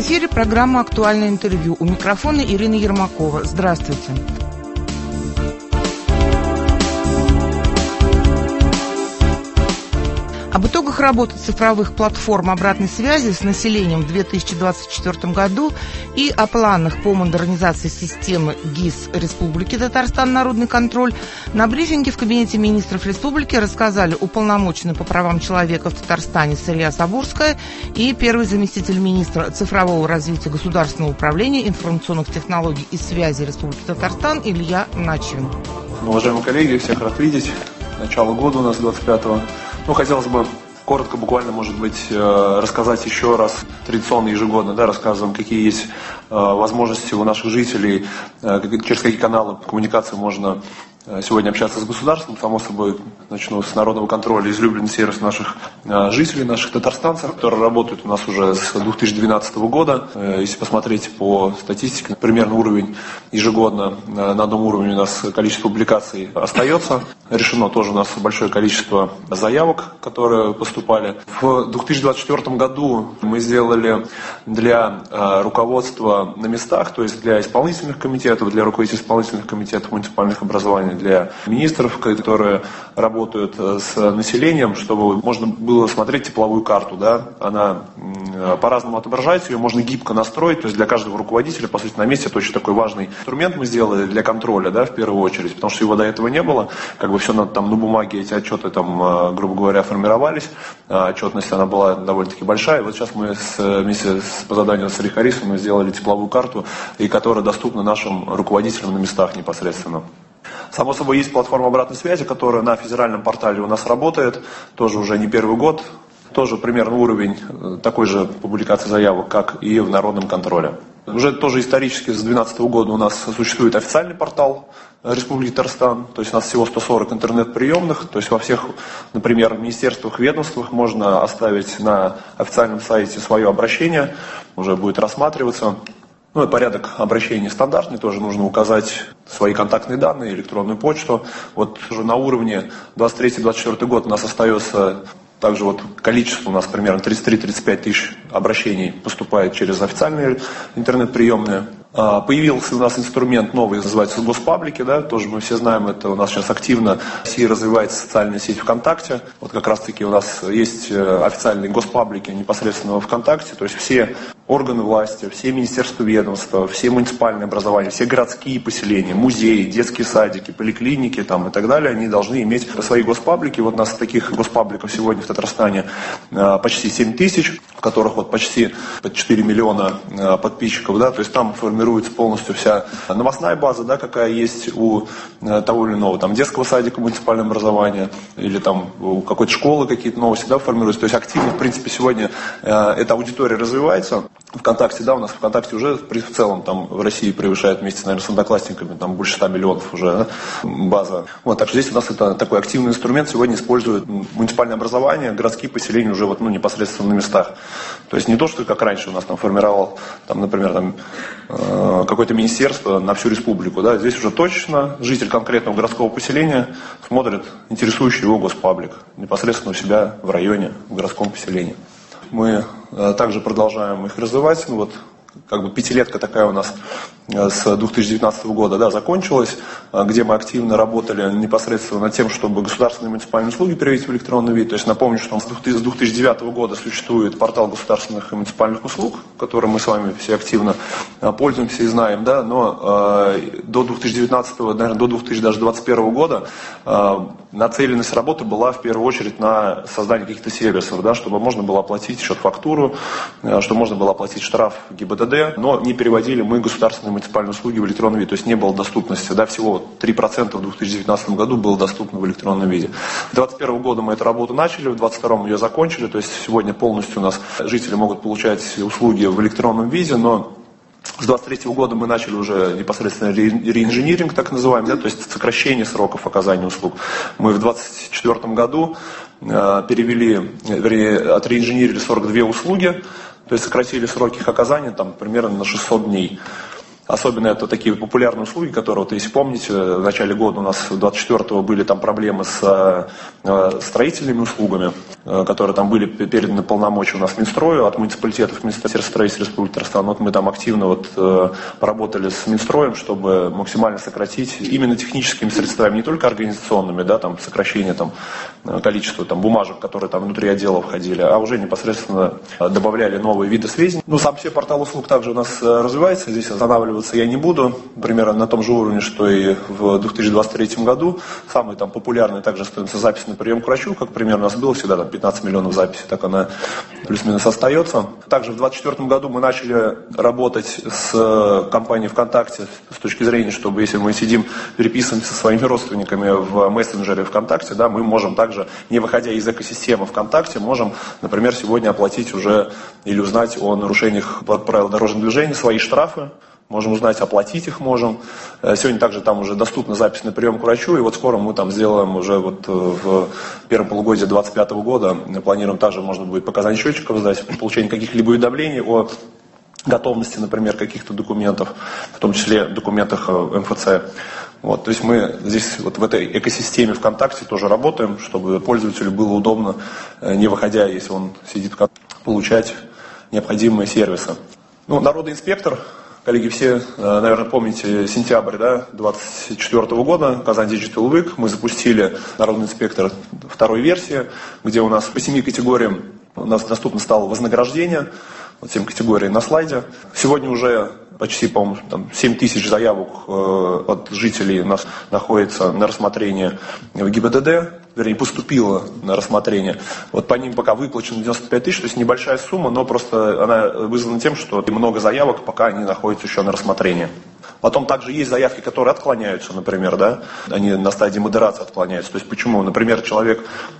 эфире программа «Актуальное интервью». У микрофона Ирина Ермакова. Здравствуйте. Об итогах работы цифровых платформ обратной связи с населением в 2024 году и о планах по модернизации системы ГИС Республики Татарстан «Народный контроль» на брифинге в Кабинете министров республики рассказали уполномоченный по правам человека в Татарстане Сырья Сабурская и первый заместитель министра цифрового развития государственного управления информационных технологий и связи Республики Татарстан Илья Начвин. Уважаемые коллеги, всех рад видеть. Начало года у нас 25-го. Хотелось бы коротко, буквально, может быть, рассказать еще раз, традиционно, ежегодно, рассказываем, какие есть возможности у наших жителей, через какие каналы коммуникации можно сегодня общаться с государством. Само собой, начну с народного контроля, излюбленный сервис наших жителей, наших татарстанцев, которые работают у нас уже с 2012 года. Если посмотреть по статистике, примерно уровень ежегодно на одном уровне у нас количество публикаций остается. Решено тоже у нас большое количество заявок, которые поступали. В 2024 году мы сделали для руководства на местах, то есть для исполнительных комитетов, для руководителей исполнительных комитетов муниципальных образований, для министров, которые работают с населением, чтобы можно было смотреть тепловую карту. Она по-разному отображается, ее можно гибко настроить, то есть для каждого руководителя, по сути, на месте. Это очень такой важный инструмент мы сделали для контроля, в первую очередь, потому что его до этого не было. Все на бумаге, эти отчеты, грубо говоря, формировались. Отчетность, она была довольно-таки большая. И вот сейчас мы вместе по заданию с Харисовной сделали тепловую карту, и которая доступна нашим руководителям на местах непосредственно. Само собой, есть платформа обратной связи, которая на федеральном портале у нас работает, тоже уже не первый год, тоже примерно уровень такой же публикации заявок, как и в народном контроле. Уже тоже исторически с 2012 года у нас существует официальный портал Республики Татарстан, то есть у нас всего 140 интернет-приемных, то есть во всех, например, министерствах, ведомствах можно оставить на официальном сайте свое обращение, уже будет рассматриваться. И порядок обращений стандартный, тоже нужно указать свои контактные данные, электронную почту. Уже на уровне 23-24 год у нас остается также количество, у нас примерно 33-35 тысяч обращений поступает через официальные интернет-приемные. Появился у нас инструмент новый, называется Госпаблики, тоже мы все знаем, это у нас сейчас активно в России развивается социальная сеть ВКонтакте. Как раз таки у нас есть официальные Госпаблики непосредственно во ВКонтакте, то есть все органы власти, все министерства, ведомства, все муниципальные образования, все городские поселения, музеи, детские садики, поликлиники и так далее, они должны иметь свои Госпаблики. У нас таких Госпабликов сегодня в Татарстане почти 7 тысяч, в которых почти 4 миллиона подписчиков, то есть там формируется полностью вся новостная база, какая есть у того или иного детского садика, муниципального образования или у какой-то школы какие-то новости формируются. То есть активно, в принципе, сегодня эта аудитория развивается. ВКонтакте, у нас ВКонтакте уже в целом в России превышает вместе, наверное, с одноклассниками, больше 100 миллионов уже база. Так что здесь у нас это такой активный инструмент сегодня используют муниципальное образование, городские поселения уже непосредственно на местах. То есть не то, что как раньше у нас формировал, например, какое-то министерство на всю республику. Здесь уже точно житель конкретного городского поселения смотрит интересующий его Госпаблик непосредственно у себя в районе, в городском поселении. Мы также продолжаем их развивать. Пятилетка такая у нас с 2019 года закончилась, где мы активно работали непосредственно над тем, чтобы государственные муниципальные услуги перевести в электронный вид. То есть напомню, что с 2009 года существует портал государственных и муниципальных услуг, которым мы с вами все активно пользуемся и знаем, но до 2019, наверное, до 2021 года нацеленность работы была в первую очередь на создание каких-то сервисов, чтобы можно было оплатить счет-фактуру, чтобы можно было оплатить штраф ГИБДД, но не переводили мы государственные муниципальные услуги в электронном виде, то есть не было доступности. Всего 3% в 2019 году было доступно в электронном виде. С 2021 года мы эту работу начали, в 2022 ее закончили, то есть сегодня полностью у нас жители могут получать услуги в электронном виде, но с 2023 года мы начали уже непосредственно реинжиниринг, так называемый, то есть сокращение сроков оказания услуг. Мы в 2024 году отреинжинирили 42 услуги, то есть сократили сроки их оказания примерно на 600 дней. Особенно это такие популярные услуги, которые, вот, если помните, в начале года у нас 24-го были там проблемы с строительными услугами, которые там были переданы полномочия у нас Минстрою от муниципалитетов Министерства строительства Республики Татарстан. Вот мы там активно поработали с Минстроем, чтобы максимально сократить именно техническими средствами, не только организационными, да, там сокращение там, количества там, бумажек, которые там внутри отдела входили, а уже непосредственно добавляли новые виды сведений. Ну, сам все портал услуг также у нас развивается, здесь останавливаться я не буду, примерно на том же уровне, что и в 2023 году. Самый там популярный также становится запись на прием к врачу, как примерно у нас было всегда там 15 миллионов записей, так она плюс-минус остается. Также в 2024 году мы начали работать с компанией ВКонтакте с точки зрения, чтобы если мы сидим, переписываемся со своими родственниками в мессенджере ВКонтакте, да, мы можем также, не выходя из экосистемы ВКонтакте, можем, например, сегодня оплатить уже или узнать о нарушениях правил дорожного движения, свои штрафы. Можем узнать, оплатить их можем. Сегодня также там уже доступна запись на прием к врачу, и вот скоро мы там сделаем уже вот в первом полугодии 2025 года, планируем также, можно будет показания счетчиков сдать, получение каких-либо уведомлений о готовности, например, каких-то документов, в том числе документах МФЦ. Вот, то есть мы здесь вот в этой экосистеме ВКонтакте тоже работаем, чтобы пользователю было удобно, не выходя, если он сидит в ВКонтакте, получать необходимые сервисы. Ну, народный инспектор. Коллеги, все, наверное, помните сентябрь 2024 года, Казань Digital Week. Мы запустили Народный инспектор второй версии, где у нас по 7 категориям у нас доступно стало вознаграждение. Вот 7 категорий на слайде. Сегодня уже почти, по-моему, 7 тысяч заявок от жителей у нас находится на рассмотрении в ГИБДД, вернее, поступило на рассмотрение. Вот по ним пока выплачено 95 тысяч, то есть небольшая сумма, но просто она вызвана тем, что много заявок, пока они находятся еще на рассмотрении. Потом также есть заявки, которые отклоняются, например, да, они на стадии модерации отклоняются. То есть почему? Например, человек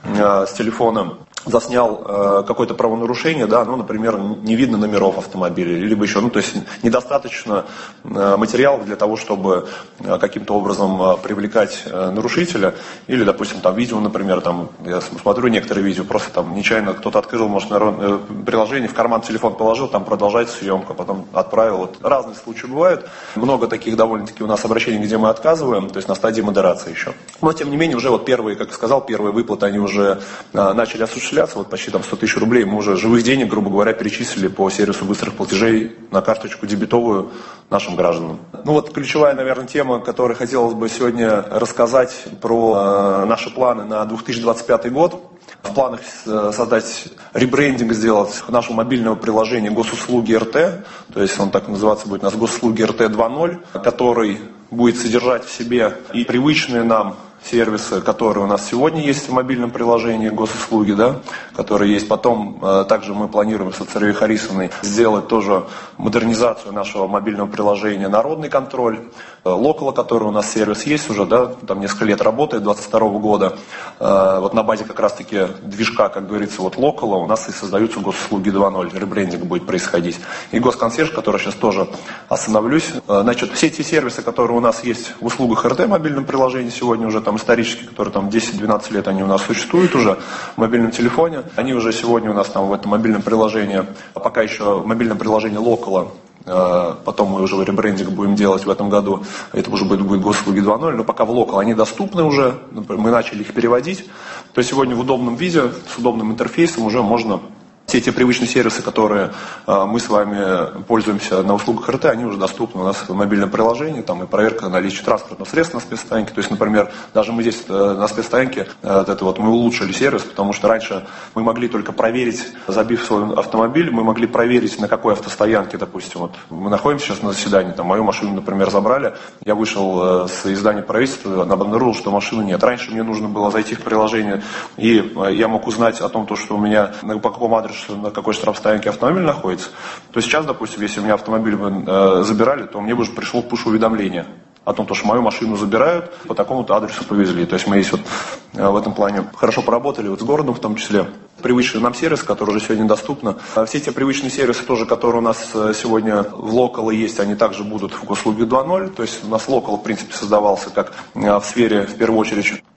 с телефона заснял какое-то правонарушение, да, ну, например, не видно номеров автомобиля, либо еще, ну, то есть недостаточно материалов для того, чтобы каким-то образом привлекать нарушителя, или, допустим, там видео, например, там, я смотрю некоторые видео, просто там нечаянно кто-то открыл, может, приложение, в карман телефон положил, там продолжается съемка, потом отправил, вот разные случаи бывают, много таких довольно-таки у нас обращений, где мы отказываем, то есть на стадии модерации еще. Но, тем не менее, уже вот первые, как сказал, первые выплаты, они уже начали осуществляться. Вот почти там 100 тысяч рублей мы уже живых денег, грубо говоря, перечислили по сервису быстрых платежей на карточку дебетовую нашим гражданам. Ну вот ключевая, наверное, тема, которую хотелось бы сегодня рассказать про наши планы на 2025 год. В планах создать ребрендинг, сделать нашего мобильного приложения Госуслуги РТ, то есть он так называться будет у нас Госуслуги РТ 2.0, который будет содержать в себе и привычные нам сервисы, которые у нас сегодня есть в мобильном приложении Госуслуги, да, которые есть. Потом также мы планируем с Царевой Харисовной сделать тоже модернизацию нашего мобильного приложения «Народный контроль», Локала, который у нас сервис есть уже, да, там несколько лет работает, 2022 года. Вот на базе как раз-таки движка, как говорится, вот Локала у нас и создаются Госуслуги 2.0, ребрендинг будет происходить. И Госконсьерж, который сейчас тоже остановлюсь. Значит, все те сервисы, которые у нас есть в услугах РТ в мобильном приложении сегодня уже там исторически, которые там 10-12 лет они у нас существуют уже в мобильном телефоне, они уже сегодня у нас там в этом мобильном приложении, пока еще в мобильном приложении Локала. Потом мы уже ребрендинг будем делать в этом году, это уже будет Госуслуги 2.0, но пока в Локал они доступны уже, мы начали их переводить, то сегодня в удобном виде, с удобным интерфейсом уже можно все те привычные сервисы, которые мы с вами пользуемся на услугах РТ, они уже доступны у нас в мобильном приложении, там и проверка наличия транспортного средства на спецстоянке. То есть, например, даже мы здесь на спецстоянке, мы улучшили сервис, потому что раньше мы могли только проверить, забив свой автомобиль, мы могли проверить, на какой автостоянке, допустим, вот мы находимся сейчас на заседании, там мою машину, например, забрали, я вышел с здания правительства, обнаружил, что машины нет. Раньше мне нужно было зайти в приложение, и я мог узнать о том, что у меня по какому адресу, на какой штрафстоянке автомобиль находится, то сейчас, допустим, если у меня автомобиль забирали, то мне бы уже пришло пуш-уведомление о том, что мою машину забирают, по такому-то адресу повезли. То есть мы здесь вот в этом плане хорошо поработали, вот с городом в том числе. Привычный нам сервис, который уже сегодня доступны. Все те привычные сервисы тоже, которые у нас сегодня в Локал есть, они также будут в Госуслуги 2.0. То есть у нас Локал, в принципе, создавался как в сфере, в первую очередь,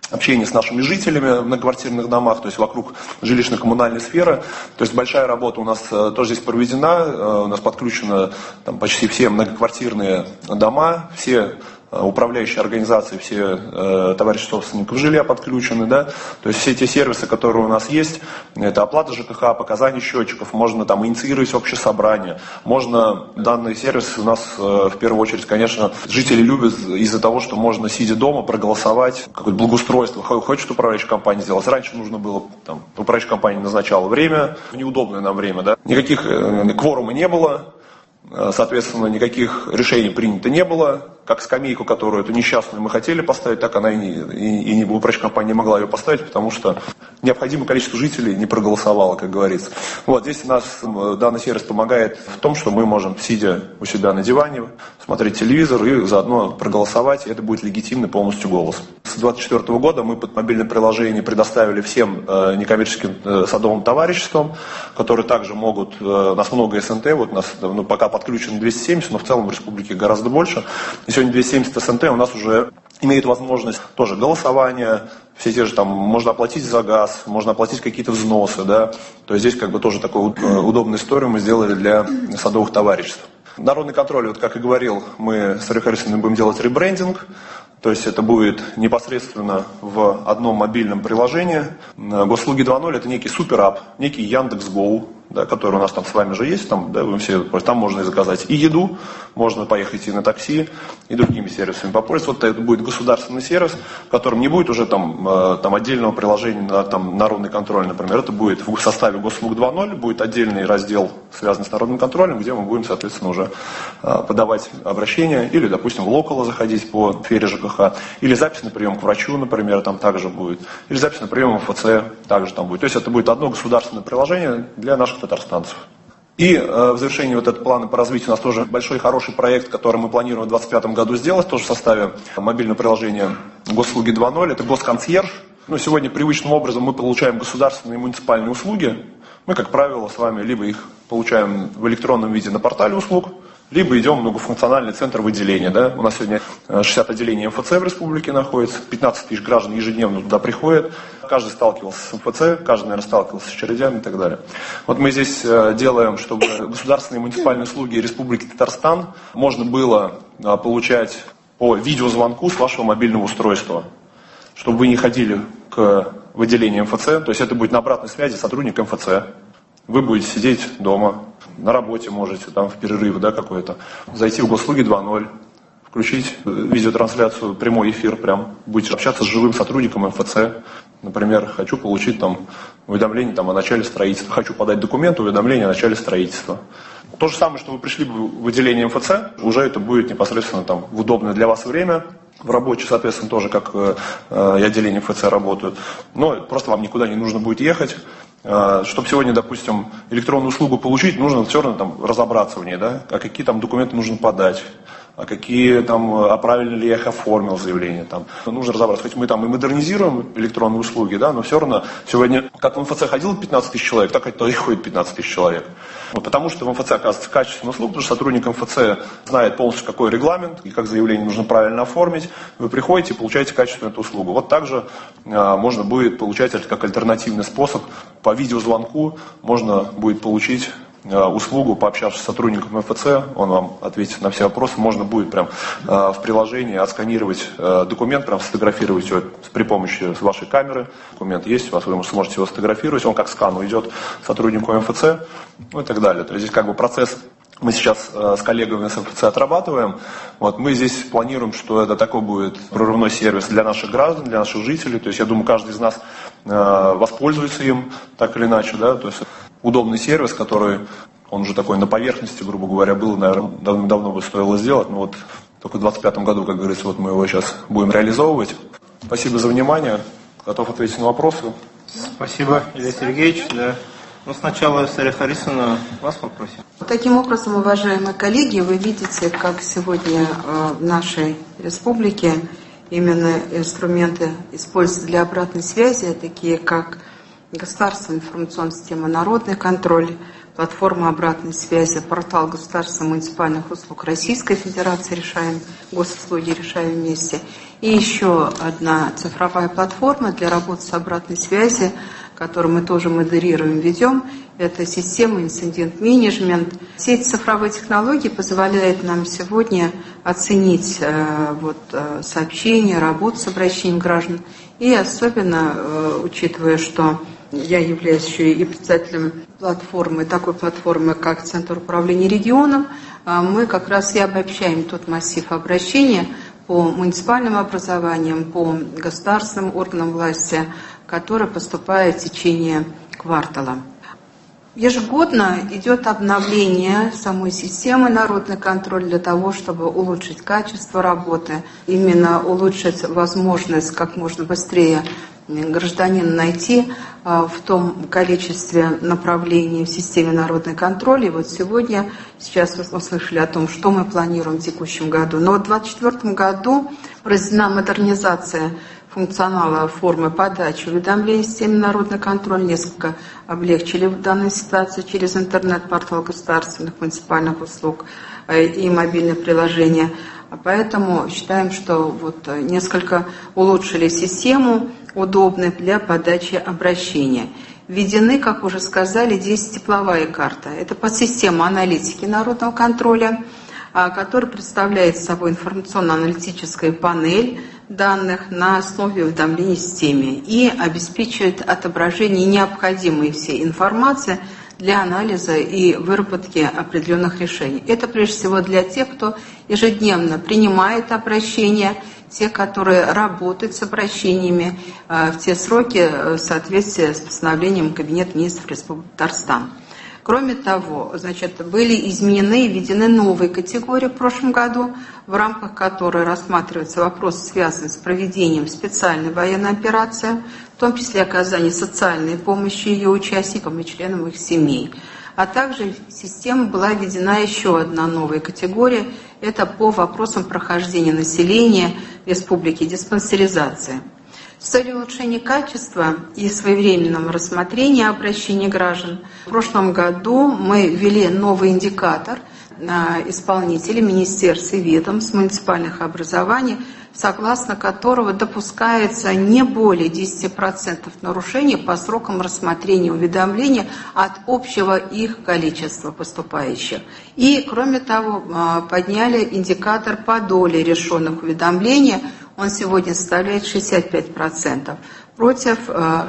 общение с нашими жителями в многоквартирных домах, то есть вокруг жилищно-коммунальной сферы. То есть большая работа у нас тоже здесь проведена. У нас подключено там почти все многоквартирные дома, все управляющие организации, все товарищи собственников жилья подключены, да, то есть все те сервисы, которые у нас есть, это оплата ЖКХ, показания счетчиков, можно там инициировать общее собрание, можно данные сервисы у нас в первую очередь, конечно, жители любят из-за того, что можно, сидя дома, проголосовать, какое-то благоустройство, хочет управляющая компания сделать. Раньше нужно было, там, управляющая компания назначала время, неудобное нам время, да, никаких кворума не было. Соответственно, никаких решений принято не было. Как скамейку, которую эту несчастную мы хотели поставить, так она и управляющая компания не могла ее поставить, потому что необходимое количество жителей не проголосовало, как говорится. Вот здесь у нас данный сервис помогает в том, что мы можем, сидя у себя на диване, смотреть телевизор и заодно проголосовать, и это будет легитимный полностью голос. С 2024 года мы под мобильное приложение предоставили всем некоммерческим садовым товариществам, которые также могут, у нас много СНТ, вот у нас пока подключено 270, но в целом в республике гораздо больше. И сегодня 270 СНТ у нас уже имеют возможность тоже голосования, все те же там, можно оплатить за газ, можно оплатить какие-то взносы, да, то есть здесь как бы тоже такую удобную историю мы сделали для садовых товариществ. Народный контроль, вот как и говорил, мы с Арией Харисовной будем делать ребрендинг, то есть это будет непосредственно в одном мобильном приложении. Госуслуги 2.0 это некий суперап, некий Яндекс.Гоу, да, который у нас там с вами же есть, там, да, вы все, там можно и заказать и еду, можно поехать и на такси, и другими сервисами попользоваться. Вот это будет государственный сервис, в котором не будет уже там отдельного приложения на там, народный контроль, например. Это будет в составе Госуслуг 2.0, будет отдельный раздел, связанный с народным контролем, где мы будем, соответственно, уже подавать обращения, или, допустим, в локало заходить по сфере ЖКХ, или запись на прием к врачу, например, там также будет, или запись на прием в МФЦ также там будет. То есть это будет одно государственное приложение для наших татарстанцев. И в завершении вот этого плана по развитию у нас тоже большой хороший проект, который мы планируем в 2025 году сделать, тоже в составе мобильного приложения Госуслуги 2.0, это госконсьерж. Сегодня привычным образом мы получаем государственные и муниципальные услуги. Мы, как правило, с вами либо их получаем в электронном виде на портале услуг, либо идем в многофункциональный центр выделения. Да? У нас сегодня 60 отделений МФЦ в республике находится, 15 тысяч граждан ежедневно туда приходят. Каждый сталкивался с МФЦ, каждый, наверное, сталкивался с очередями и так далее. Вот мы здесь делаем, чтобы государственные и муниципальные услуги Республики Татарстан можно было получать по видеозвонку с вашего мобильного устройства, чтобы вы не ходили к выделению МФЦ, то есть это будет на обратной связи сотрудник МФЦ. Вы будете сидеть дома, на работе можете, там в перерыв, да, какой-то, зайти в Госуслуги 2.0, включить видеотрансляцию, прямой эфир, прям будете общаться с живым сотрудником МФЦ. Например, хочу получить там уведомление там, о начале строительства, хочу подать документ, уведомление о начале строительства. То же самое, что вы пришли в отделение МФЦ, уже это будет непосредственно там в удобное для вас время. В рабочее, соответственно, тоже как и отделение МФЦ работают. Но просто вам никуда не нужно будет ехать. Чтобы сегодня, допустим, электронную услугу получить, нужно все равно там разобраться в ней, да, а какие там документы нужно подать, а какие там, правильно ли я их оформил заявление, там. Нужно разобраться, хоть мы там и модернизируем электронные услуги, да, но все равно сегодня, как в МФЦ ходило 15 тысяч человек, так это и ходит 15 тысяч человек. Вот, потому что в МФЦ оказывается качественная услуга, потому что сотрудник МФЦ знает полностью, какой регламент и как заявление нужно правильно оформить. Вы приходите и получаете качественную эту услугу. Вот также можно будет получать как альтернативный способ по видеозвонку, можно будет получить услугу, пообщавшись с сотрудником МФЦ, он вам ответит на все вопросы, можно будет прям в приложении отсканировать документ, прям сфотографировать его при помощи вашей камеры, документ есть, вы сможете его сфотографировать, он как скан уйдет сотруднику МФЦ, ну и так далее. То есть здесь как бы процесс мы сейчас с коллегами с МФЦ отрабатываем. Вот, мы здесь планируем, что это такой будет прорывной сервис для наших граждан, для наших жителей. То есть я думаю, каждый из нас воспользуется им так или иначе. Да? То есть удобный сервис, который, он уже такой на поверхности, грубо говоря, был, наверное, давно бы стоило сделать. Но вот только в 2025 году, как говорится, вот мы его сейчас будем реализовывать. Спасибо за внимание. Готов ответить на вопросы. Спасибо, Илья Сергеевич. Да. Но сначала, Арией Харисовна, вас попросим. Таким образом, уважаемые коллеги, вы видите, как сегодня в нашей республике именно инструменты используются для обратной связи, такие как государственная информационная система «Народный контроль», платформа обратной связи, портал государственных муниципальных услуг Российской Федерации «Решаем госуслуги, решаем вместе». И еще одна цифровая платформа для работы с обратной связью, которую мы тоже модерируем, ведем. Это система инцидент-менеджмент. Все эти цифровые технологии позволяют нам сегодня оценить сообщения, работу с обращением граждан. И особенно, учитывая, что я являюсь еще и председателем платформы, такой платформы, как Центр управления регионом, мы как раз и обобщаем тот массив обращений по муниципальным образованиям, по государственным органам власти, который поступает в течение квартала. Ежегодно идет обновление самой системы «Народный контроль» для того, чтобы улучшить качество работы, именно улучшить возможность как можно быстрее гражданина найти в том количестве направлений в системе «Народный контроль». И вот сейчас вы услышали о том, что мы планируем в текущем году. Но в 2024 году произведена модернизация функционала формы подачи уведомлений в системе «Народный контроль». Несколько облегчили в данной ситуации через интернет-портал государственных муниципальных услуг и мобильное приложение. Поэтому считаем, что несколько улучшили систему, удобной для подачи обращения. Введены, как уже сказали, здесь тепловая карта. Это подсистема аналитики народного контроля, которая представляет собой информационно-аналитическая панель данных на основе уведомлений в системе и обеспечивает отображение необходимой всей информации для анализа и выработки определенных решений. Это прежде всего для тех, кто ежедневно принимает обращения, те, которые работают с обращениями в те сроки в соответствии с постановлением Кабинета министров Республики Татарстан. Кроме того, были изменены и введены новые категории в прошлом году, в рамках которой рассматриваются вопросы, связанные с проведением специальной военной операции, в том числе оказание социальной помощи ее участникам и членам их семей. А также в систему была введена еще одна новая категория – это по вопросам прохождения населения Республики диспансеризации. С целью улучшения качества и своевременного рассмотрения обращений граждан в прошлом году мы ввели новый индикатор исполнителей министерств и ведомств муниципальных образований, согласно которого допускается не более 10% нарушений по срокам рассмотрения уведомления от общего их количества поступающих. И, кроме того, подняли индикатор по доле решенных уведомлений. Он сегодня составляет 65%, против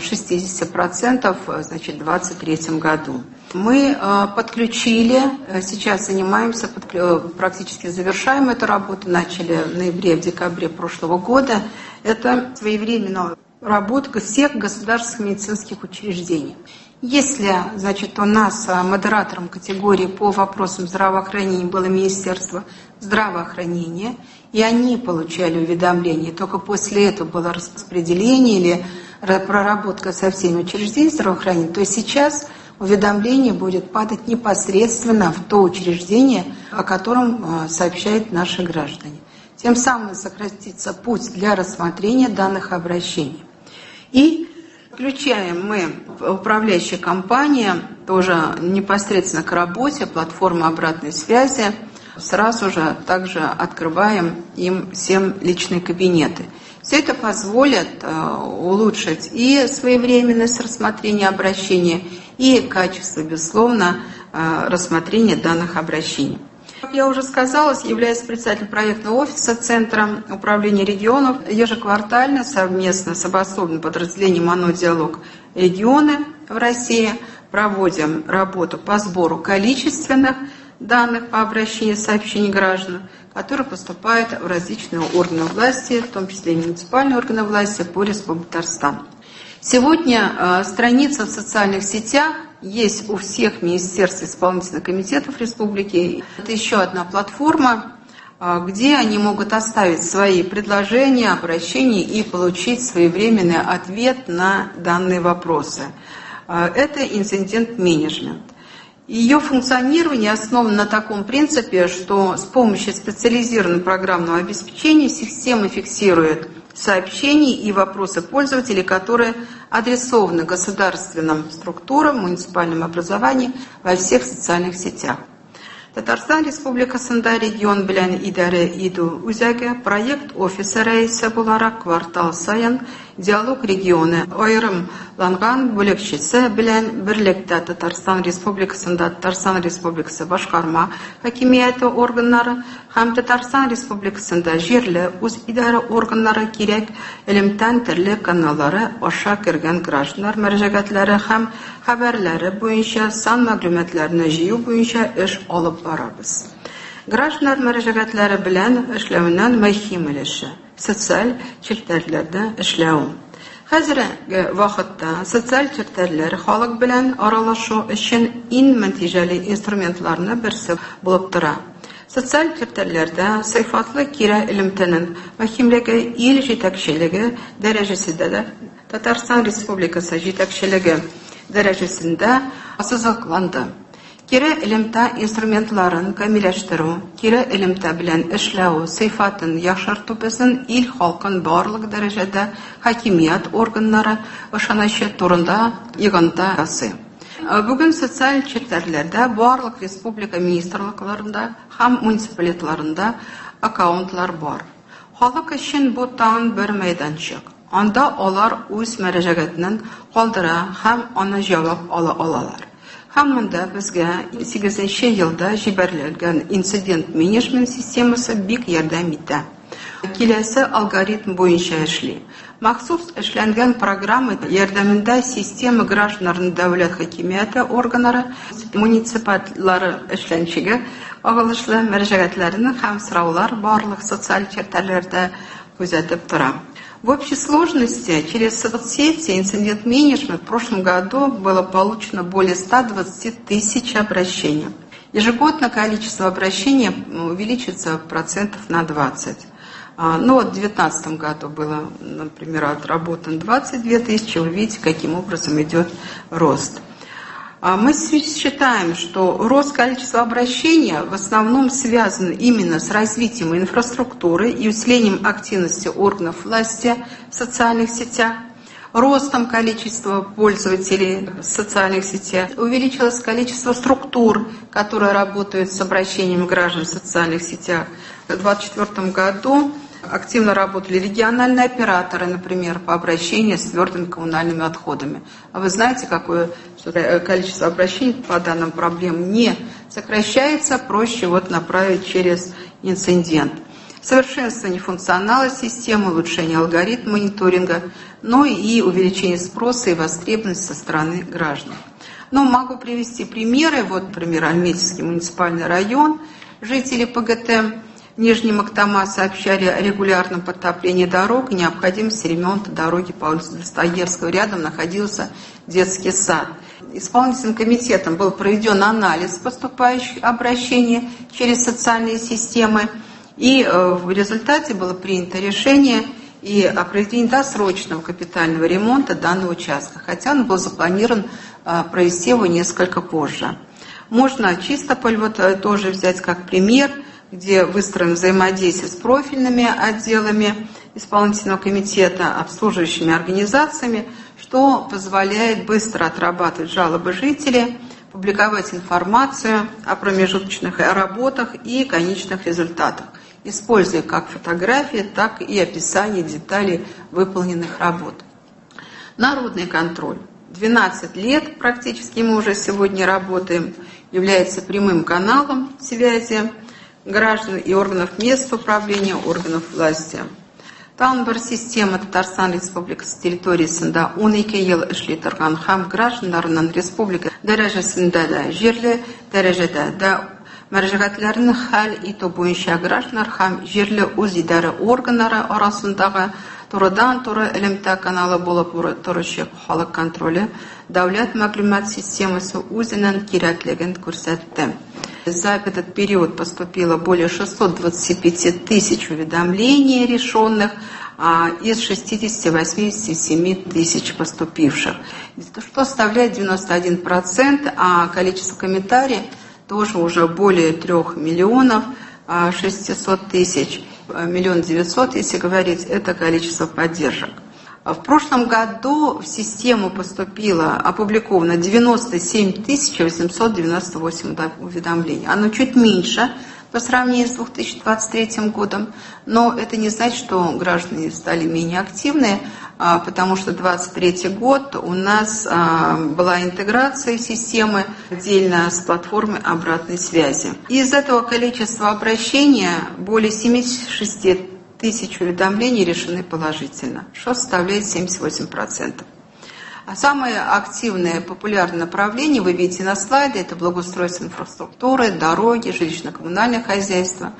60% в 2023 году. Мы подключили, сейчас занимаемся, практически завершаем эту работу, начали в ноябре, в декабре прошлого года. Это своевременная работа всех государственных медицинских учреждений. Если, у нас модератором категории по вопросам здравоохранения было Министерство здравоохранения, и они получали уведомления, только после этого было распределение или проработка со всеми учреждениями здравоохранения, то сейчас уведомление будет падать непосредственно в то учреждение, о котором сообщают наши граждане. Тем самым сократится путь для рассмотрения данных обращений. И включаем мы управляющие компании тоже непосредственно к работе, платформы обратной связи, сразу же также открываем им всем личные кабинеты. Все это позволит улучшить и своевременность рассмотрения обращения, и качество, безусловно, рассмотрения данных обращений. Как я уже сказала, являюсь председателем проектного офиса Центра управления регионов. Ежеквартально совместно с обособленным подразделением ОНО «Диалог регионы» в России проводим работу по сбору количественных данных по обращению сообщений граждан, которые поступают в различные органы власти, в том числе и муниципальные органы власти по Республике Татарстан. Сегодня страница в социальных сетях есть у всех министерств и исполнительных комитетов республики. Это еще одна платформа, где они могут оставить свои предложения, обращения и получить своевременный ответ на данные вопросы. Это инцидент-менеджмент. Ее функционирование основано на таком принципе, что с помощью специализированного программного обеспечения система фиксирует сообщений и вопросы пользователей, которые адресованы государственным структурам, муниципальным образованием во всех социальных сетях. Татарстан Республикасында регион белән идарә итү үзәге проект офисы рәисе буларак квартал сайын диалог регионы аерымланган бүлекчесе белән берлектә Татарстан Республикасында Татарстан Республикасы башкарма хакимияте органнары һәм Татарстан Республикасында җирле үз идарә органнары кирәк элемтән төрле каналлары аша кергән гражданнар мөрәҗәгатьләре һәм хәбәрләре буенча сан мәгълүматларны җыю буенча эш алып барабыз. Гражданнар мөрәҗәгатьләре белән эшләүнең мөһим өлеше социаль челтәрләрдә эшләү. Хәзерге вакытта социаль челтәрләр халык белән аралашу өчен иң нәтиҗәле инструментларны берсе булып тора. Социаль челтәрләрдә сыйфатлы кире элемтәнең мөһимлеге ил җитәкчелеге дәрәҗәсендә дә Татарстан Республикасы җитәкчелеге дәрәҗәсендә ассызыкланды. Кире элемтә инструментларын камилләштерү, кире элемтә белән эшләү сыйфатын яхшырту безнең ил халкын барлык дәрәҗәдә хакимият органнары ышанычы турында йыгынта ясый. Бүген социаль челтәрләрдә барлык республика министрлыкларында һәм муниципалитетларында аккаунтлар бар. Халык өчен бу тагын бер мәйданчык. Анда алар үз мөрәҗәгатен калдыра һәм аны җавап ала алалар. Һәм монда безгә 8нче елда җибәрелгән инцидент менеджмент системасы бик ярдәм итә. Киләсе алгоритм буенча эшли. Махсус эшләнгән программа ярдәмендә система гражданнарның дәүләт хакимияте органнары, муниципальлары эшләнчеге агылышлы мөрәҗәгатьләрен һәм сораулар барлык социаль челтәрләрдә күзәтеп тора. В общей сложности через соцсети инцидент менеджмент в прошлом году было получено более 120 тысяч обращений. Ежегодно количество обращений увеличится процентов на 20. Но в 2019 году было, например, отработано 22 тысячи. Вы видите, каким образом идет рост. Мы считаем, что рост количества обращений в основном связан именно с развитием инфраструктуры и усилением активности органов власти в социальных сетях, ростом количества пользователей в социальных сетях. Увеличилось количество структур, которые работают с обращением граждан в социальных сетях. В 2024 году активно работали региональные операторы, например, по обращению с твердыми коммунальными отходами. А вы знаете, какое количество обращений по данным проблемам не сокращается, проще направить через инцидент. Совершенствование функционала системы, улучшение алгоритма мониторинга, но и увеличение спроса и востребованности со стороны граждан. Но могу привести примеры. Вот, например, Альметьевский муниципальный район. Жители ПГТ Нижний Мактама сообщали о регулярном подтоплении дорог и необходимости ремонта дороги по улице Достоевского. Рядом находился детский сад. Исполнительным комитетом был проведен анализ поступающих обращений через социальные системы. И в результате было принято решение о проведении досрочного капитального ремонта данного участка. Хотя он был запланирован провести его несколько позже. Можно Чистополь тоже взять как пример, где выстроено взаимодействие с профильными отделами исполнительного комитета, обслуживающими организациями, что позволяет быстро отрабатывать жалобы жителей, публиковать информацию о промежуточных работах и конечных результатах, используя как фотографии, так и описание деталей выполненных работ. Народный контроль. 12 лет практически мы уже сегодня работаем, является прямым каналом связи граждан и органов местного управления, органов власти. Там бір система Татарстан Республикасы территориясында 12 ел эшли торган һәм гражданнарның республика дәрәҗәсендә дә, җирле дәрәҗәдә дә мөрәҗәгатьләрне хәл итү буенча гражданнар һәм җирле үз идарә органнары арасындагы турыдан-туры элемтә каналы булып торучы халык контроле дәүләт мәгълүмат системасы үзенең кирәклеген күрсәтте. За этот период поступило более 625 тысяч уведомлений решенных из 687 тысяч поступивших, что составляет 91%, а количество комментариев тоже уже более 3 миллионов 600 тысяч. 1 900 000, если говорить, это количество поддержек. В прошлом году в систему опубликовано 97 898 уведомлений. Оно чуть меньше по сравнению с 2023 годом, но это не значит, что граждане стали менее активны, потому что 2023 год у нас была интеграция системы отдельно с платформой обратной связи. Из этого количества обращений более 76 000 уведомлений решены положительно, что составляет 78%. А самое активное и популярное направление, вы видите на слайде, это благоустройство инфраструктуры, дороги, жилищно-коммунальное хозяйство,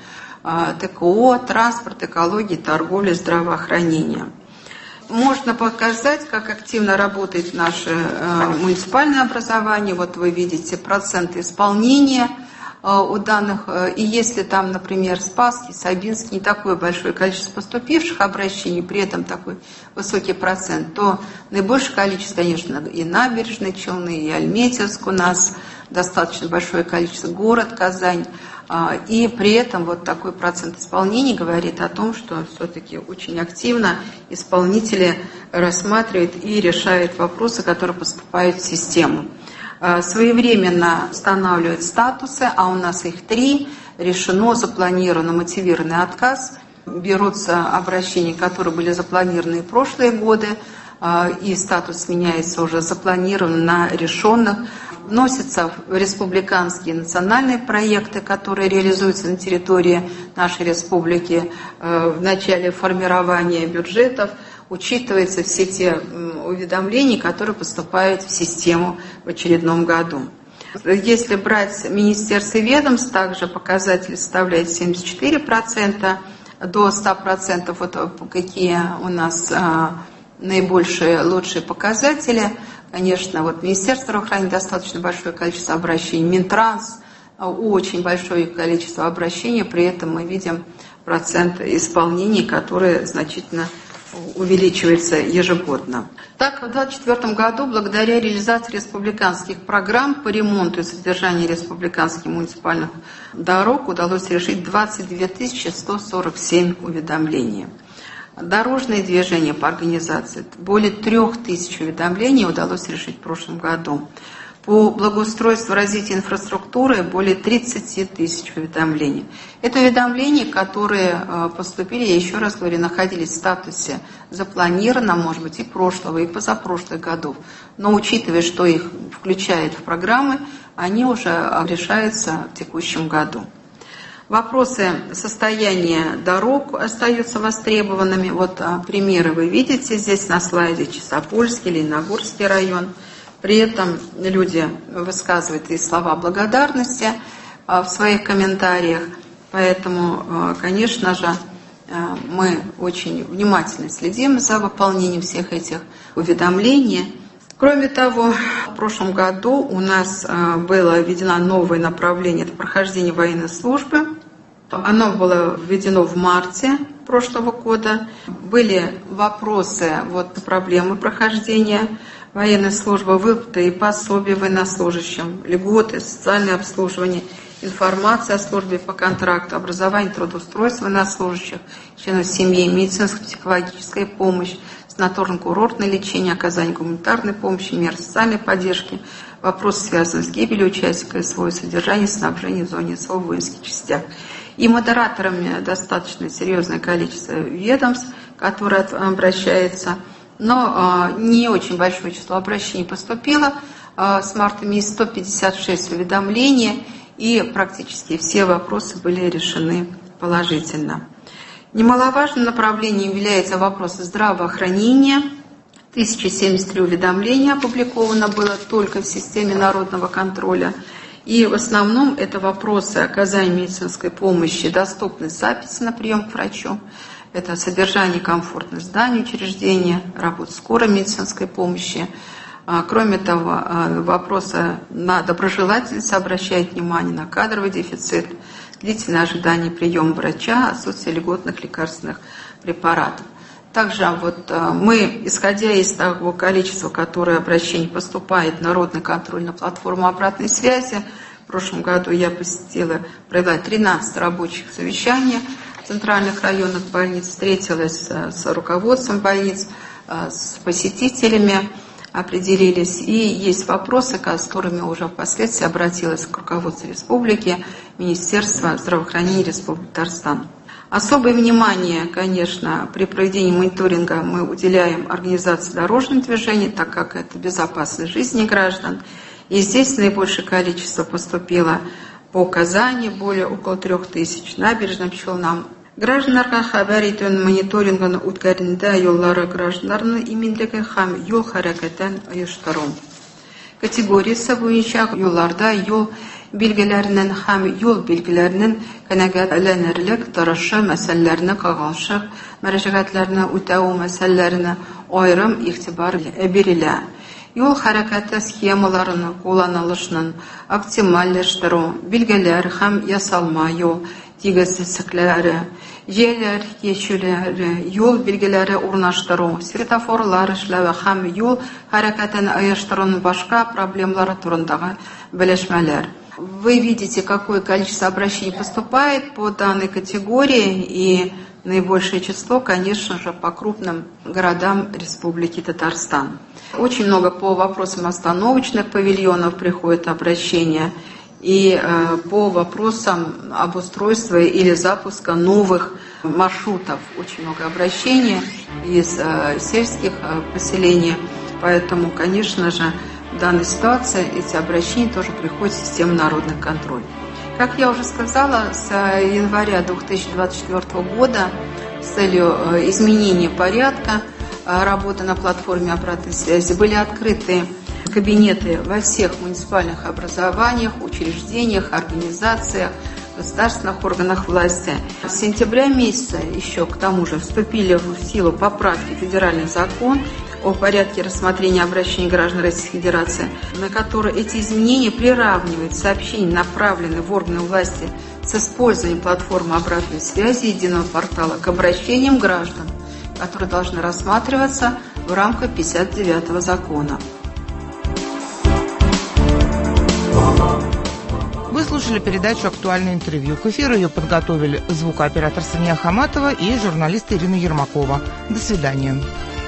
ТКО, транспорт, экология, торговля, здравоохранение. Можно показать, как активно работает наше муниципальное образование. Вот вы видите проценты исполнения у данных. И если там, например, Спасский, Сабинский, не такое большое количество поступивших обращений, при этом такой высокий процент, то наибольшее количество, конечно, и Набережные Челны, и Альметьевск у нас, достаточно большое количество, город Казань. И при этом вот такой процент исполнений говорит о том, что все-таки очень активно исполнители рассматривают и решают вопросы, которые поступают в систему. Своевременно устанавливают статусы, а у нас их 3. Решено, запланировано, мотивированный отказ. Берутся обращения, которые были запланированы в прошлые годы, и статус меняется уже запланирован на решенных. Вносятся в республиканские национальные проекты, которые реализуются на территории нашей республики в начале формирования бюджетов. Учитываются все те уведомления, которые поступают в систему в очередном году. Если брать министерство и ведомств, также показатель составляет 74%, до 100%, вот какие у нас наибольшие, лучшие показатели. Конечно, вот Министерство здравоохранения достаточно большое количество обращений, Минтранс очень большое количество обращений, при этом мы видим процент исполнения, который значительно увеличивается ежегодно. Так, в 2024 году, благодаря реализации республиканских программ по ремонту и содержанию республиканских муниципальных дорог удалось решить 22 147 уведомлений. Дорожные движения по организации. Более 3000 уведомлений удалось решить в прошлом году. По благоустройству и развитию инфраструктуры более 30 000 уведомлений. Это уведомления, которые поступили, я еще раз говорю, находились в статусе запланировано, может быть, и прошлого, и позапрошлых годов. Но учитывая, что их включают в программы, они уже решаются в текущем году. Вопросы состояния дорог остаются востребованными. Вот примеры вы видите здесь на слайде: Чистопольский, Лениногорский район. При этом люди высказывают и слова благодарности в своих комментариях. Поэтому, конечно же, мы очень внимательно следим за выполнением всех этих уведомлений. Кроме того, в прошлом году у нас было введено новое направление – это прохождение военной службы. Оно было введено в марте прошлого года. Были вопросы, проблемы прохождения военной службы, выплаты и пособия военнослужащим, льготы, социальное обслуживание, информация о службе по контракту, образование, трудоустройство военнослужащих, членов семьи, медицинско-психологическая помощь, санаторно-курортное лечение, оказание гуманитарной помощи, меры социальной поддержки, вопросы, связанные с гибелью участника СВО, содержание, снабжение в зоне СВО в воинских частях. И модераторами достаточно серьезное количество ведомств, которые обращаются, но не очень большое число обращений поступило. С марта месяца 156 уведомлений, и практически все вопросы были решены положительно. Немаловажным направлением является вопрос здравоохранения. 1073 уведомления опубликовано было только в системе народного контроля. И в основном это вопросы оказания медицинской помощи, доступность записи на прием к врачу, это содержание комфортных зданий, учреждения, работа скорой медицинской помощи. Кроме того, вопросы на доброжелательность обращают внимание, на кадровый дефицит, длительное ожидание приема врача, отсутствие льготных лекарственных препаратов. Также мы, исходя из того количества, которое обращений поступает в народный контроль на платформу обратной связи, в прошлом году я провела 13 рабочих совещаний центральных районных больниц, встретилась с руководством больниц, с посетителями, определились. И есть вопросы, с которыми уже впоследствии обратилась к руководству республики, Министерства здравоохранения Республики Татарстан. Особое внимание, конечно, при проведении мониторинга мы уделяем организации дорожного движения, так как это безопасность жизни граждан. И здесь наибольшее количество поступило по Казани, около 3000, набережным Челнам. Гражданларға хабар итүен мониторингын үткәргәндә юллары гражданнарны иминлеге һәм юл хәрәкәтен оештыру. Категориясе буенча юлларда юл билгеләреннән һәм юл билгеләреннән канәгатьләнерлек торышы мәсьәләләрне кагылышлы мөрәҗәгатьләрне үтәү мәсьәләләренә аерым игътибар бирелә. Юл хәрәкәте схемаларының кулланылышын оптимальләштерү, билгеләр һәм ясалма юл тигезсезлекләре, җирләр кечүләре, юл билгеләре урнаштыру, светофорлар эшләве һәм юл хәрәкәтен оештыруның башка проблемалары турындагы белешмәләр. Вы видите, какое количество обращений поступает по данной категории, и наибольшее число, конечно же, по крупным городам Республики Татарстан. Очень много по вопросам остановочных павильонов приходит обращения, и по вопросам обустройства или запуска новых маршрутов. Очень много обращений из сельских поселений, поэтому, конечно же, в данной ситуации эти обращения тоже приходят в систему народных контролей. Как я уже сказала, с января 2024 года с целью изменения порядка работы на платформе обратной связи были открыты кабинеты во всех муниципальных образованиях, учреждениях, организациях, государственных органах власти. С сентября месяца еще к тому же вступили в силу поправки в федеральный закон о порядке рассмотрения обращений граждан Российской Федерации, на которые эти изменения приравнивают сообщения, направленные в органы власти с использованием платформы обратной связи единого портала, к обращениям граждан, которые должны рассматриваться в рамках 59-го закона. Вы слушали передачу «Актуальное интервью». К эфиру ее подготовили звукооператор Сания Хаматова и журналист Ирина Ермакова. До свидания.